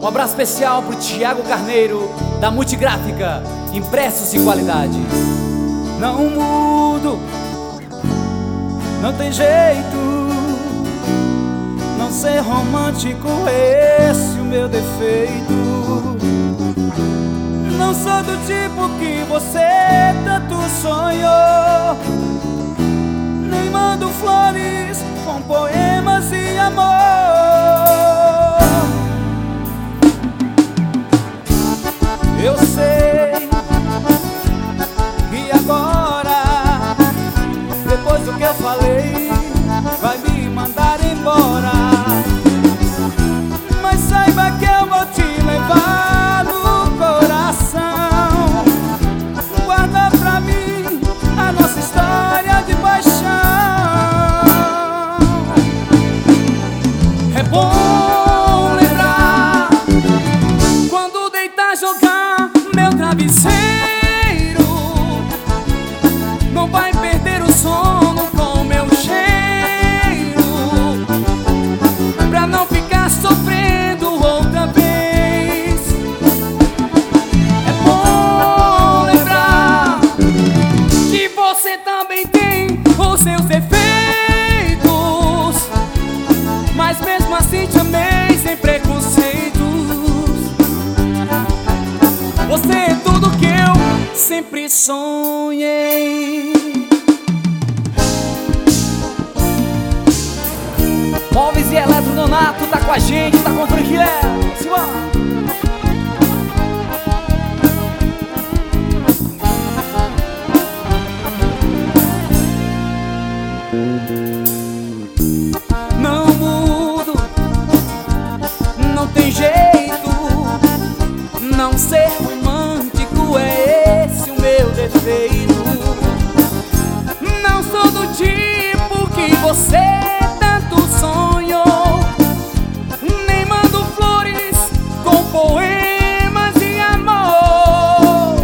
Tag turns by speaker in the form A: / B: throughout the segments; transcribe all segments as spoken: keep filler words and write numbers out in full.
A: Um abraço especial pro Thiago Carneiro, da Multigráfica, impressos de qualidade.
B: Não mudo, não tem jeito, não ser romântico, esse o meu defeito. Não sou do tipo que você tanto sonhou, nem mando flores com poemas e amor. Eu sei que agora, depois do que eu falei, vai me mandar embora. Mas saiba que eu vou te levar no coração. Guarda pra mim a nossa história de paixão. É bom lembrar quando deitar, jogar meu travesseiro. Não vai perder o sono com meu cheiro, pra não ficar sofrendo outra vez. É bom lembrar que você também tem os seus defeitos, mas mesmo assim te amei sem preconceitos. Você é tudo que eu sempre sonhei.
A: Móveis e Eletro Nonato tá com a gente, tá com o Frank Léo. Simbora!
B: Não mudo, não tem jeito, não ser romântico, é esse o meu defeito. Não sou do tipo que você tanto sonhou, nem mando flores com poemas de amor.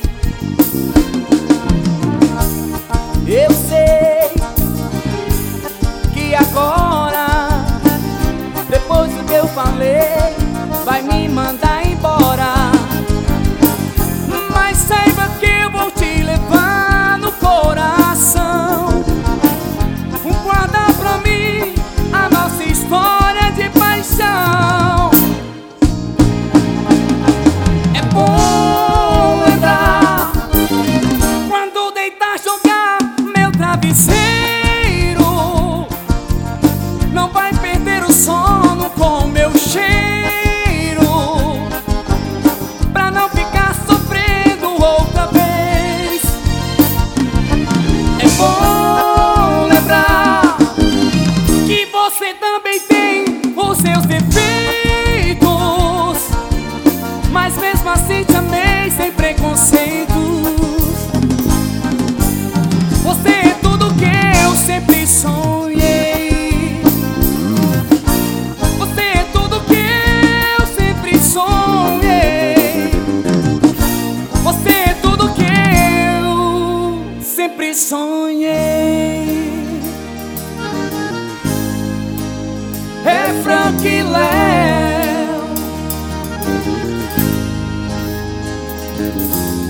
B: Eu sei que agora, depois do que eu falei, vai me mandar embora. Mas saiba que eu vou te levar no coração. Guarda pra mim a nossa história de paixão. É bom lembrar quando deitar, jogar meu travesseiro. Não vai perder o sono com meu cheiro, pra não ficar sofrendo outra vez. É bom lembrar que você também tem os seus defeitos, mas mesmo assim te amei sem preconceitos. Você é tudo que eu sempre sonhei. Você é tudo que eu sempre sonhei. Você é tudo que eu sempre sonhei. É Frank Léo.